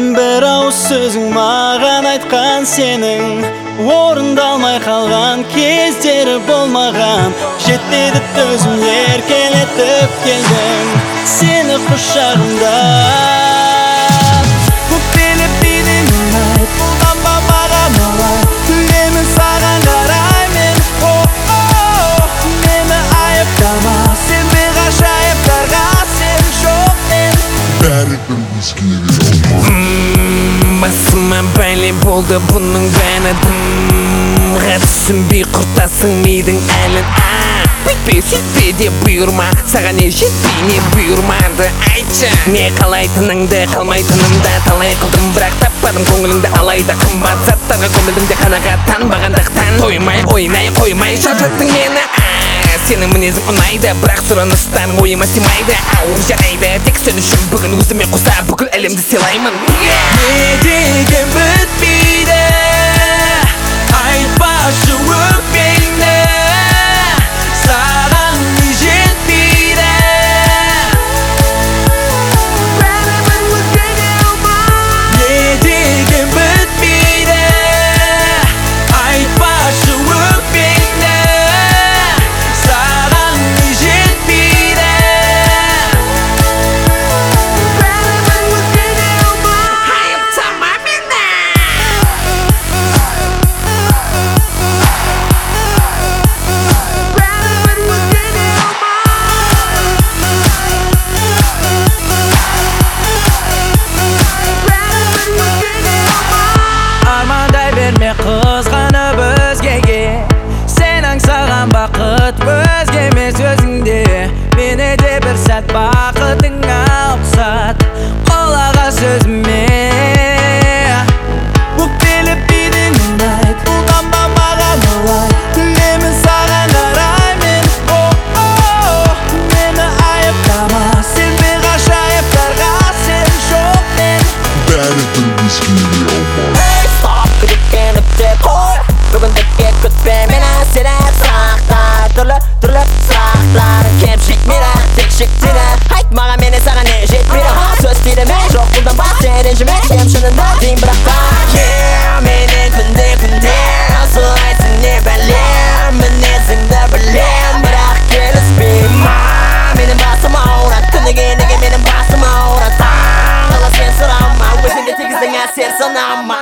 Bir ауыз сөзің маған айтқан сенің орындалмай қалған кездері болмаған. Жетпеді төзім еркелетіп келдім сені құшағымда. Көкпелі биден ұнайды қолданба маған олай. Күлемін саған қарай мен, мені айыптама. Сен ғажайыптарға сен жоқ мен. Бәрібір өзгере басыма бәле болды бұның бәрі. Түсінбей құртасың мидың әлін. Бүйтпе сөйтпе деп бұйырма, саған не жетпей не бұйырмады айтшы. Не қалайтыныңды қалмайтынымда талай қылдым, бірақ таппадым көңіліңді. Алайда қымбат заттарға көмілдің де қанағаттанбағандықтан тоймай ойнай қоймай шаршаттың мені. Сенің мінезің ұнайды, бірақ сұраныстарың ойыма сыймайды. Ауыр жарайды, тек сен үшін бүгін өзіме қоса бүкіл әлемді сыйлаймын. Не деген бітпейді, айтпашы өкпеңді. Саған не жетпейді, не деген бітпейді, айтпашы өкпеңді. Саған не жетпейді. Айыптама мені. Армандай берме қызғанып өзгеге, сен аңсаған бақыт өзге емес өзіңде. Мені де бір сәт бақытыңа ұқсат, құлаға сөзіме. Өкпелі биден ұнайды қолданба маған олай. Күлемін саған қарай мен, мені айыптама. Сен ғажайыптарға сен жоқ мен. бәрібір өзгере Stop күдіктеніп те қой, бүгіндікке күтпе мені. Сенен сұрақтар, түрлі сұрақтар кемшік мені, тек шектені. Айт маған мені саған не жетпейді. Сөз тиді мен жоқ бұлдан бас сен ренжіме. Кем шынында дейін бірақ та менен күнде сұрайсың не бәлем. Мінезіңді білем, бірақ келіспеймін. Менің басым ауырады, күніге неге менің басым ауырады. Таңғала сен сұрама, өзіңде тигіздің әсер санама.